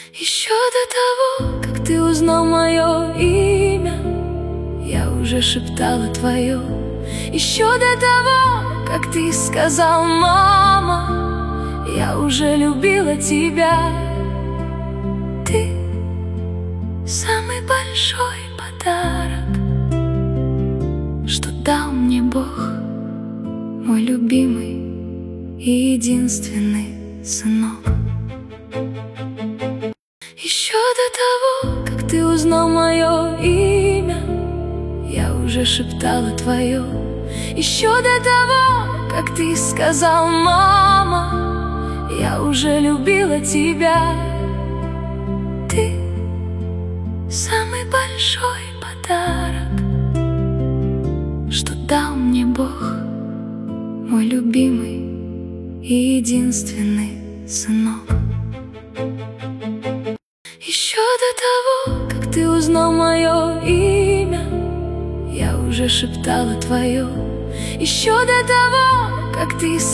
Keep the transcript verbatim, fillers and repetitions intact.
Еще до того, как ты узнал мое имя, я уже шептала твое. Еще до того, как ты сказал «мама», я уже любила тебя. Ты самый большой подарок, что дал мне Бог, мой любимый и единственный сынок. Еще до того, как ты узнал мое имя, я уже шептала твое. Еще до того, как ты сказал «мама», я уже любила тебя. Ты самый большой подарок, что дал мне Бог, мой любимый и единственный сынок. Еще до того, как ты узнал мое имя, я уже шептала твое. Еще до того, как ты